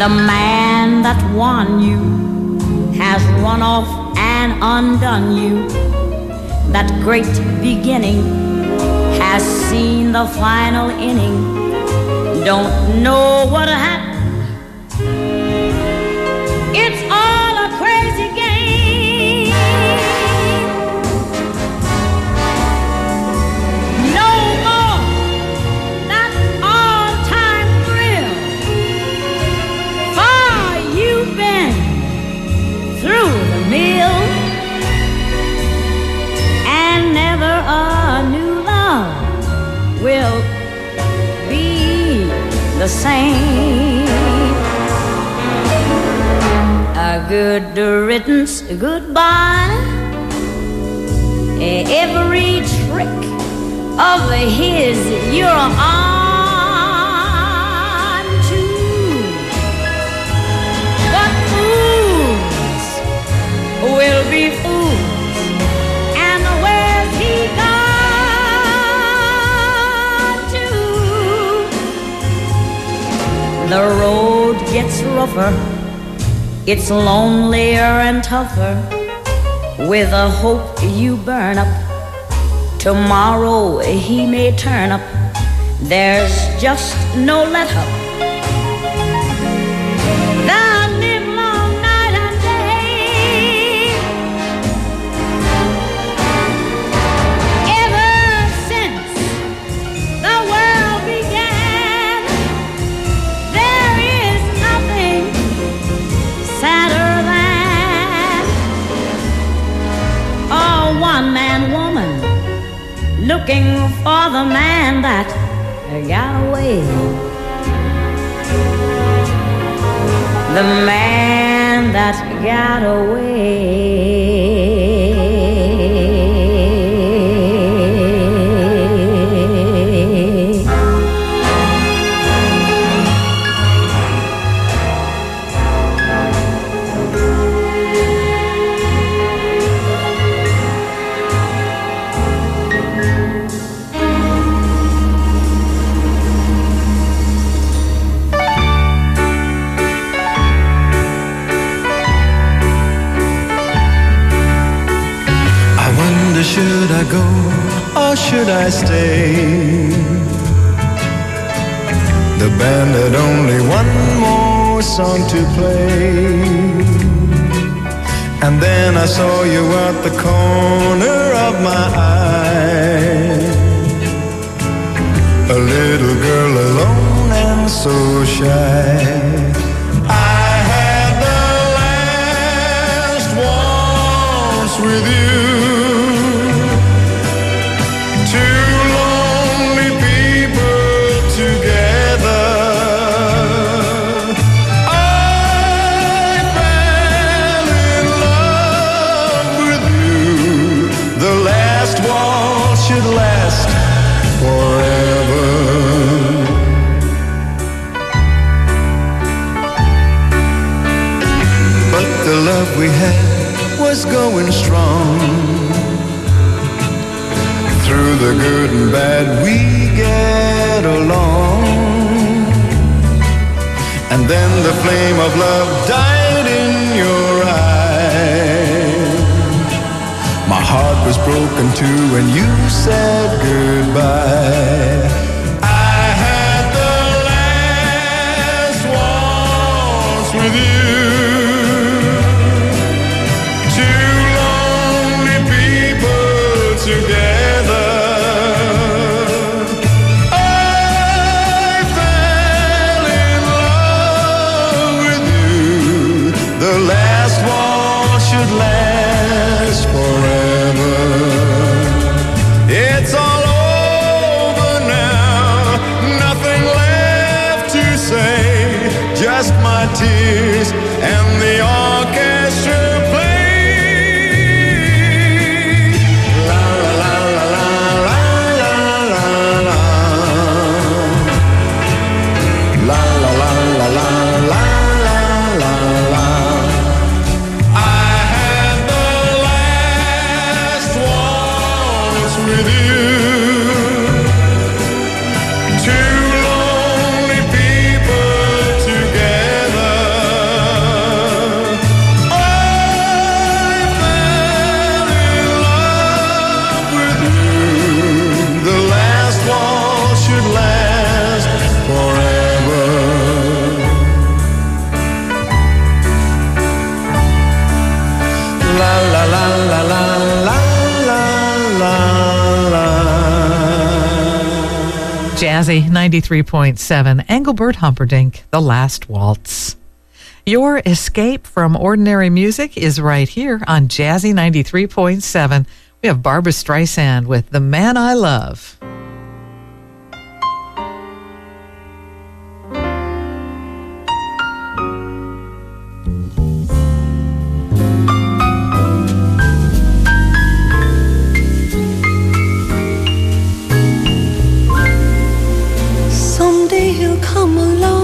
The man that won you has run off and undone you. That great beginning has seen the final inning. Don't know what happened. It's all a crazy game. No more that all-time thrill. Far you've been through the mill, and never a new love will be the same. A good riddance, goodbye. Every trick of his you're on to. But fools will be fools, and where's he gone to? The road gets rougher, it's lonelier and tougher. With a hope you burn up, tomorrow he may turn up. There's just no let up. They'll live long night and day. Ever since the world began, there is nothing sadder than a one-man woman looking for the man that got away. The man that got away. Should I go or should I stay? The band had only one more song to play, and then I saw you at the corner of my eye. A little girl alone and so shy. I had the last waltz with you. We had was going strong. Through the good and bad we get along. And then the flame of love died in your eyes. My heart was broken too when you said goodbye. I had the last waltz with you. Together, I fell in love with you. The last waltz should last forever. It's all over now, nothing left to say, just my tears and the orchestra play. Two lonely people together. Jazzy 93.7, Engelbert Humperdinck, The Last Waltz. Your escape from ordinary music is right here on Jazzy 93.7. We have Barbra Streisand with The Man I Love. Someday he'll come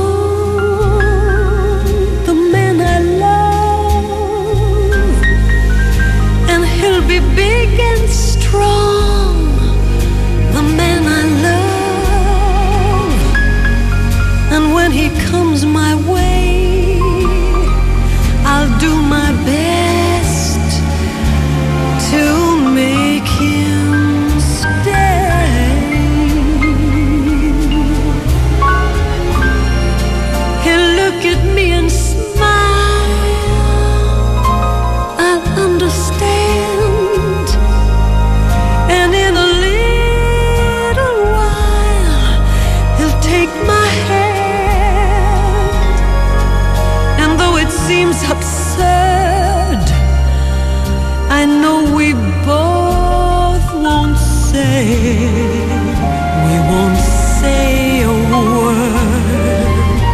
along, the man I love, and he'll be big and strong, the man I love. And when he comes my way, I'll do my best to make him stay. Look at me and smile, I'll understand, and in a little while he'll take my hand. And though it seems absurd, I know we both won't say a word.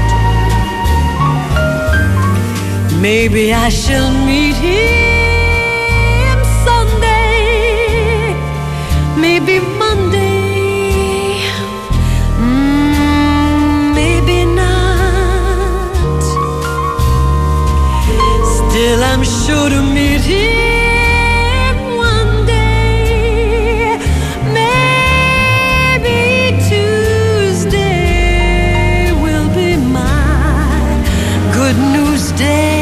Maybe I shall meet him Sunday, maybe Monday, maybe not. Still I'm sure to meet him one day, maybe Tuesday will be my good news day.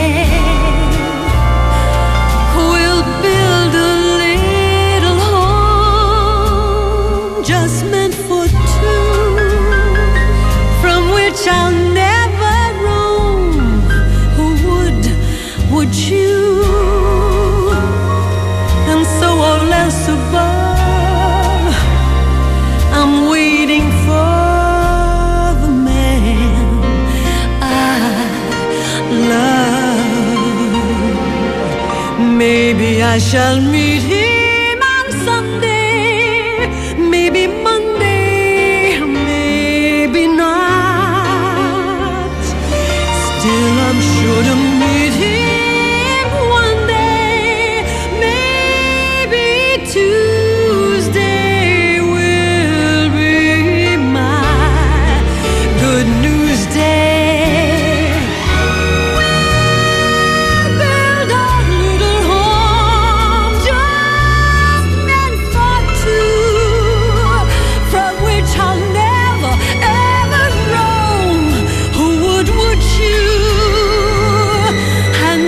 I'll never roam. Who would you? And so all else above, I'm waiting for the man I love. Maybe I shall meet him on Sunday, maybe Monday, maybe not. Still I'm sure to meet him one day, maybe Tuesday will be my good news day. We'll build a little home just meant for two, from which I'll never ever roam. Who would you? And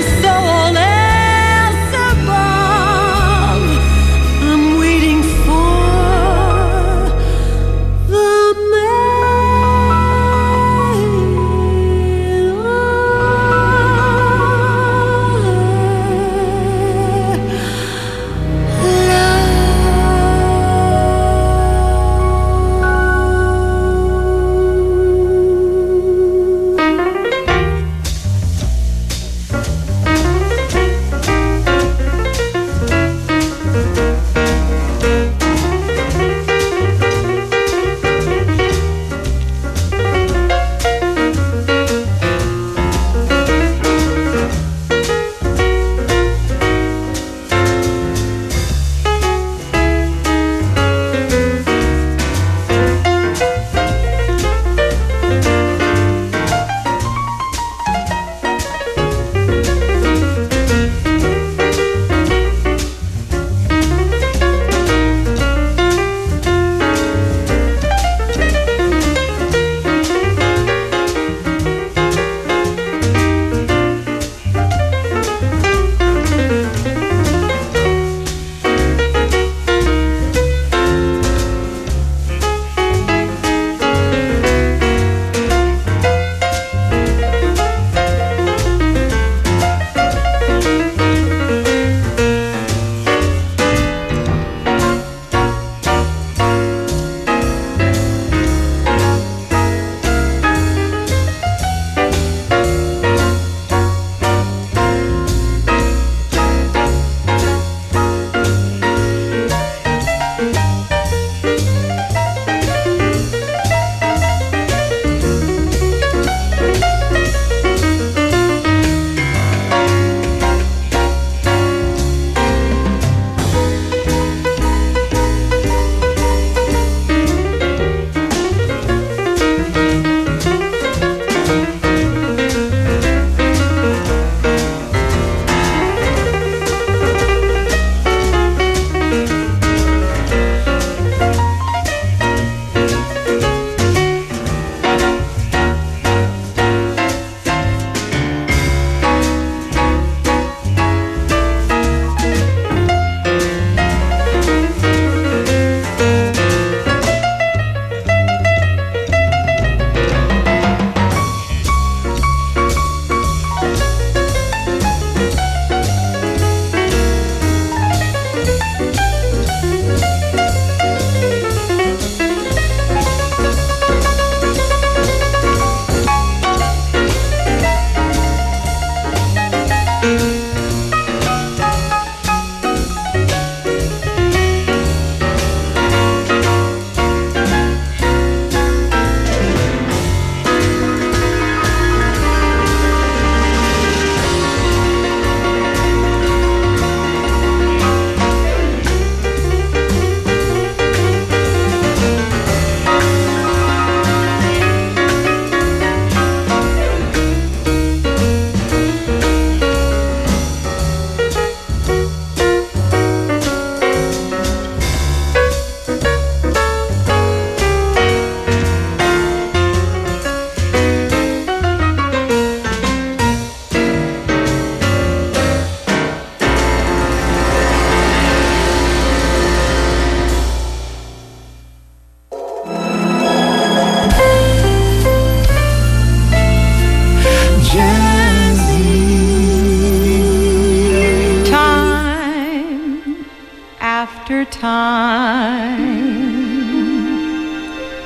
time,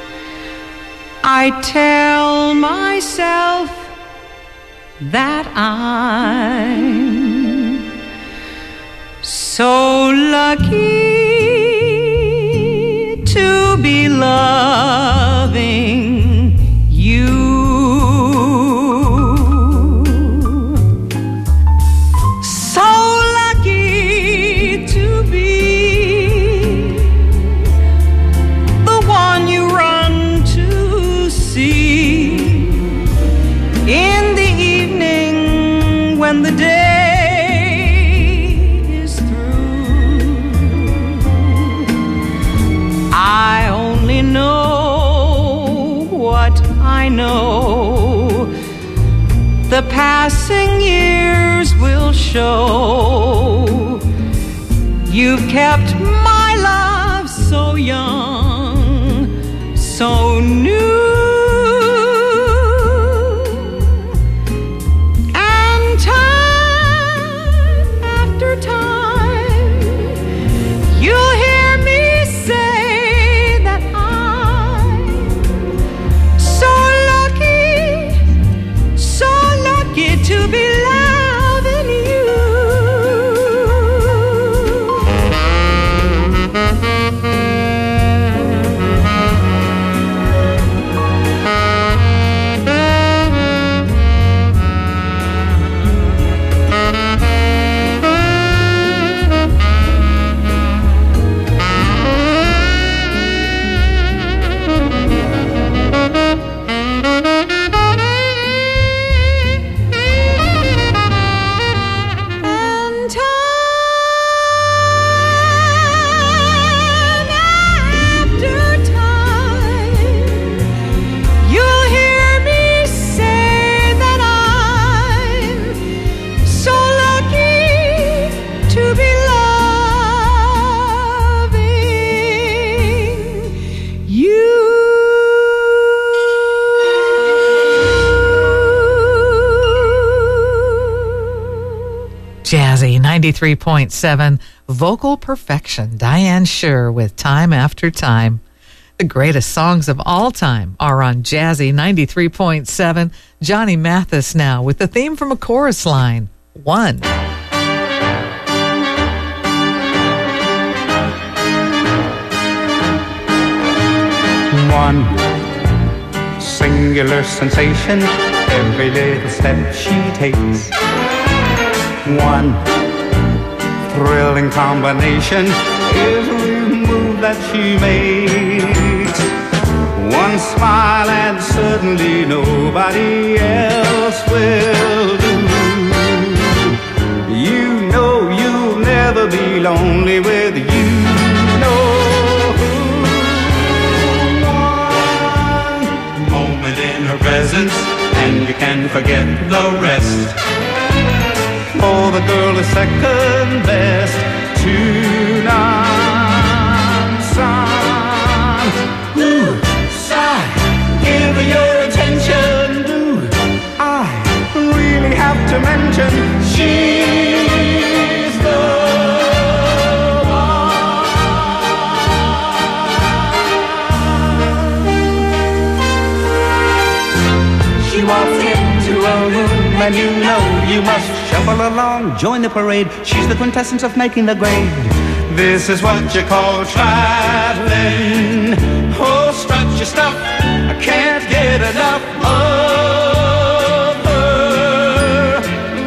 I tell myself that I'm so lucky to be loving you. So lucky to be the one you run to see in the evening when the day is through. I only know what I know. The passing years will show. You've kept my love so young, so new. And time after time, you'll hear me say that I'm so lucky to be loving you. And time after time, you'll hear me say that I'm so lucky to be loving you. Jazzy 93.7, vocal perfection. Diane Shure with Time After Time. The greatest songs of all time are on Jazzy 93.7. Johnny Mathis now with the theme from A Chorus Line. One. One singular sensation, every little step she takes. One thrilling combination, every move that she makes. One smile and certainly nobody else will do. You know you'll never be lonely with you. No. One moment in her presence and you can forget the rest. For the girl is second best to none. Son, ooh, sigh, give her your attention. Do I really have to mention she's the one. She walks into a room and you know you must shuffle along, join the parade. She's the quintessence of making the grade. This is what you call traveling. Oh, strut your stuff, I can't get enough of her.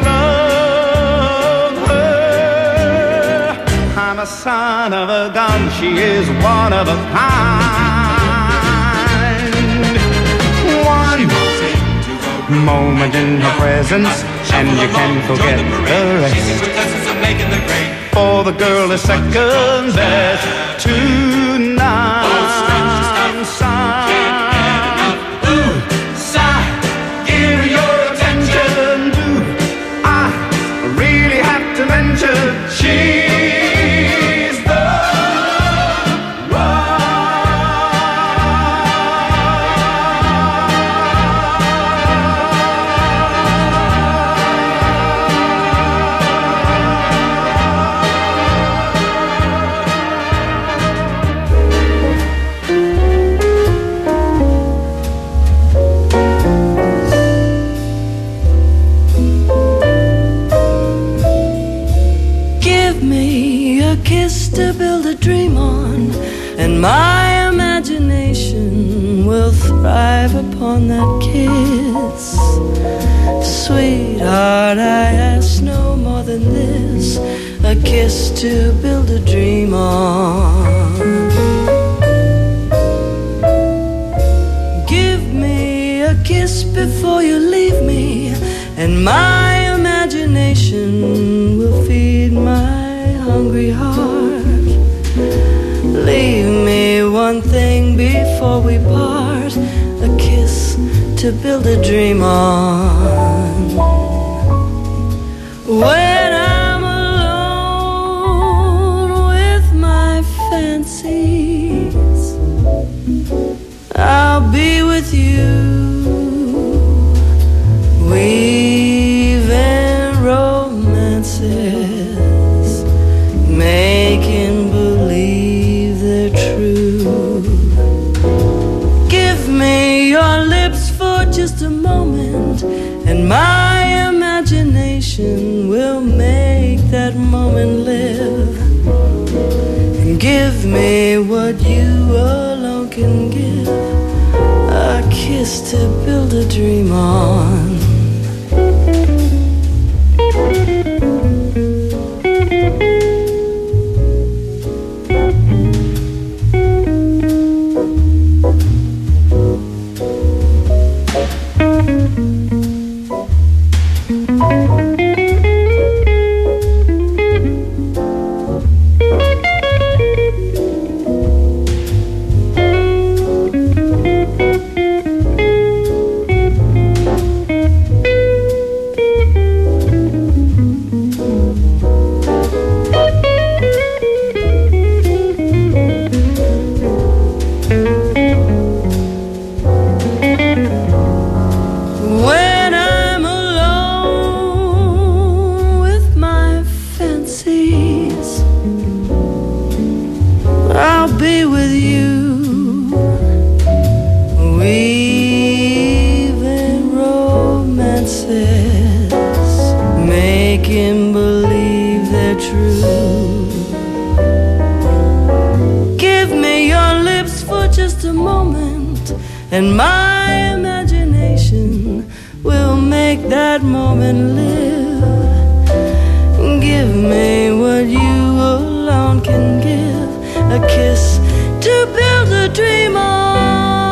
Love her. I'm a son of a gun, she is one of a kind. One moment in her presence and you can forget the rest. For the girl is second best to none. Son, ooh, sigh, give your attention. Do I really have to mention she's the one? kiss to build a dream on, and my imagination will thrive upon that kiss. Sweetheart, I ask no more than this, a kiss to build a dream on. Give me a kiss before you leave me, and my imagination will feed my hungry heart. Leave me one thing before we part, a kiss to build a dream on. When I'm alone with my fancies, I'll be with you, weaving romances, making believe they're true. Give me your lips for just a moment, and my imagination will make that moment live. And give me what you alone can give, a kiss to build a dream on. And my imagination will make that moment live. Give me what you alone can give, a kiss to build a dream on.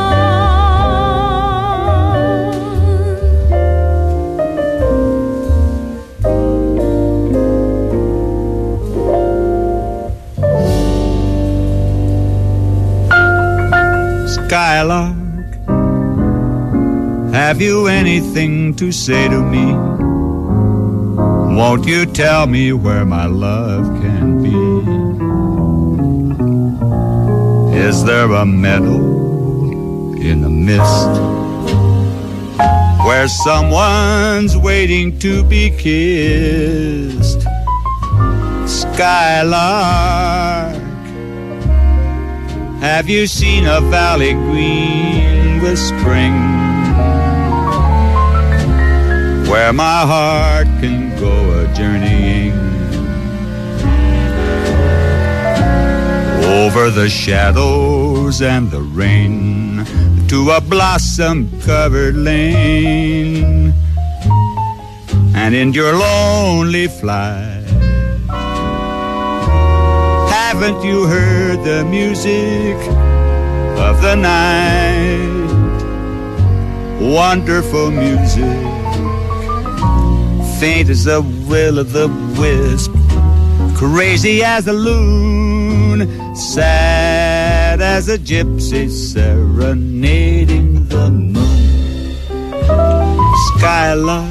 Skylark, have you anything to say to me? Won't you tell me where my love can be? Is there a meadow in the mist where someone's waiting to be kissed? Skylark, have you seen a valley green with spring, where my heart can go a-journeying over the shadows and the rain to a blossom-covered lane? And in your lonely flight, haven't you heard the music of the night? Wonderful music, faint as the will-o'-the-wisp, crazy as a loon, sad as a gypsy serenading the moon. Skylark,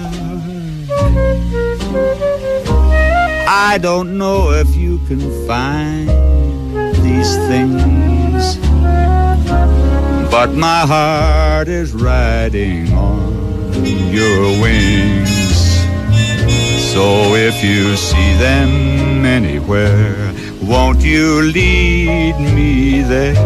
I don't know if you can find these things, but my heart is riding on your wings. So if you see them anywhere, won't you lead me there?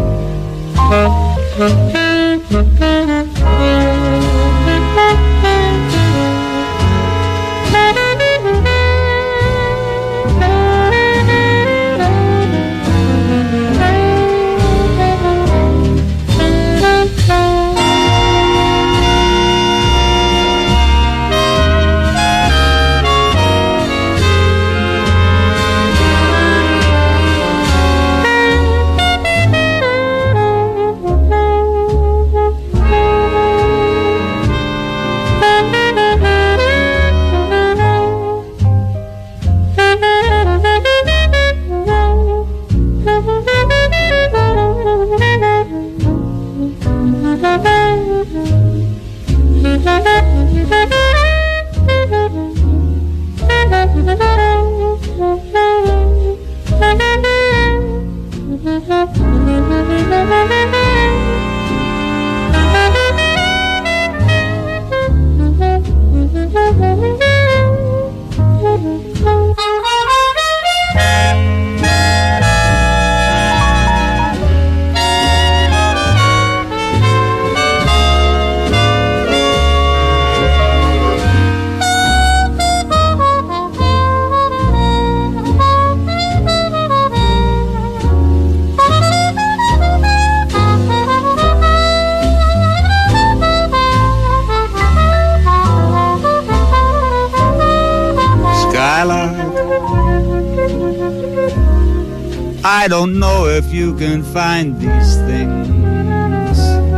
I don't know if you can find these things,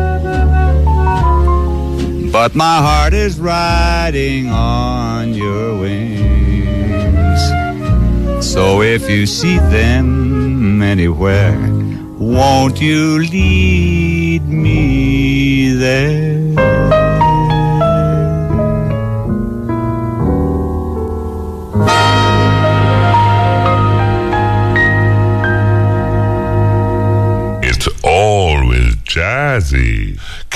but my heart is riding on your wings. So if you see them anywhere, won't you lead me there? Jazzy,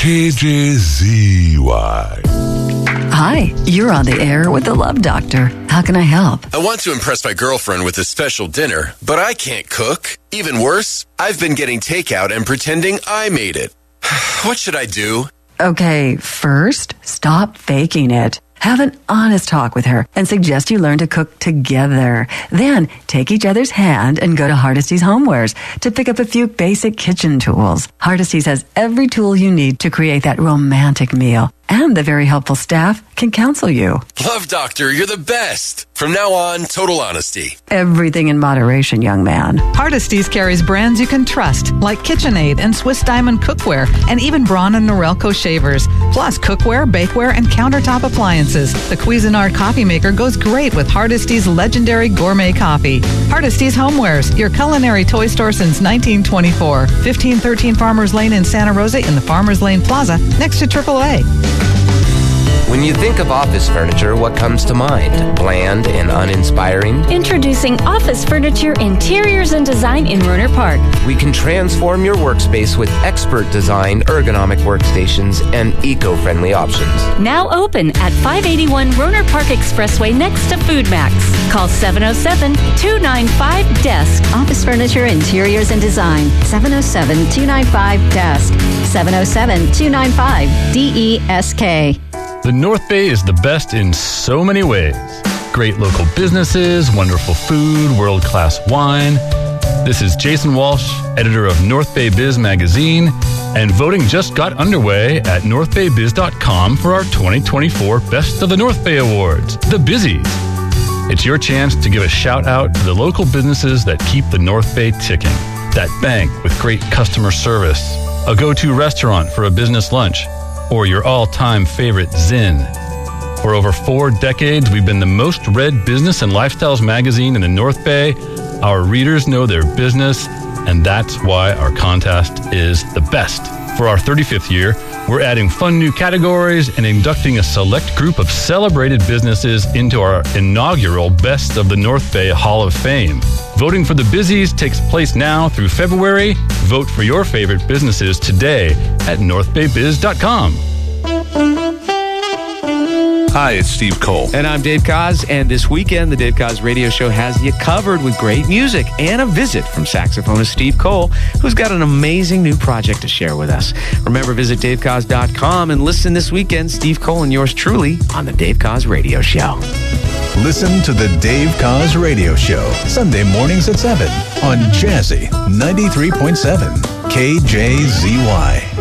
KJZY. Hi, you're on the air with the Love Doctor. How can I help? I want to impress my girlfriend with a special dinner, but I can't cook. Even worse, I've been getting takeout and pretending I made it. What should I do? Okay, first, stop faking it. Have an honest talk with her and suggest you learn to cook together. Then take each other's hand and go to Hardesty's Homewares to pick up a few basic kitchen tools. Hardesty's has every tool you need to create that romantic meal. And the very helpful staff can counsel you. Love Doctor, you're the best. From now on, total honesty. Everything in moderation, young man. Hardesty's carries brands you can trust, like KitchenAid and Swiss Diamond Cookware, and even Braun and Norelco shavers. Plus cookware, bakeware, and countertop appliances. The Cuisinart coffee maker goes great with Hardesty's legendary gourmet coffee. Hardesty's Homewares, your culinary toy store since 1924. 1513 Farmers Lane in Santa Rosa in the Farmers Lane Plaza, next to AAA. When you think of office furniture, what comes to mind? Bland and uninspiring? Introducing Office Furniture Interiors and Design in Rohnert Park. We can transform your workspace with expert design, ergonomic workstations, and eco-friendly options. Now open at 581 Rohnert Park Expressway next to Food Max. Call 707-295-DESK. Office Furniture Interiors and Design. 707-295-DESK. 707-295-DESK. The North Bay is the best in so many ways. Great local businesses, wonderful food, world-class wine. This is Jason Walsh, editor of North Bay Biz magazine, and voting just got underway at northbaybiz.com for our 2024 Best of the North Bay Awards, the Bizzies. It's your chance to give a shout out to the local businesses that keep the North Bay ticking. That bank with great customer service, a go-to restaurant for a business lunch, or your all-time favorite Zinn. For over 4 decades, we've been the most read business and lifestyles magazine in the North Bay. Our readers know their business, and that's why our contest is the best. For our 35th year, we're adding fun new categories and inducting a select group of celebrated businesses into our inaugural Best of the North Bay Hall of Fame. Voting for the Bizzies takes place now through February. Vote for your favorite businesses today at northbaybiz.com. Hi, it's Steve Cole. And I'm Dave Koz, and this weekend, the Dave Koz Radio Show has you covered with great music and a visit from saxophonist Steve Cole, who's got an amazing new project to share with us. Remember, visit davekoz.com and listen this weekend, Steve Cole and yours truly, on the Dave Koz Radio Show. Listen to the Dave Koz Radio Show, Sunday mornings at 7 on Jazzy 93.7 KJZY.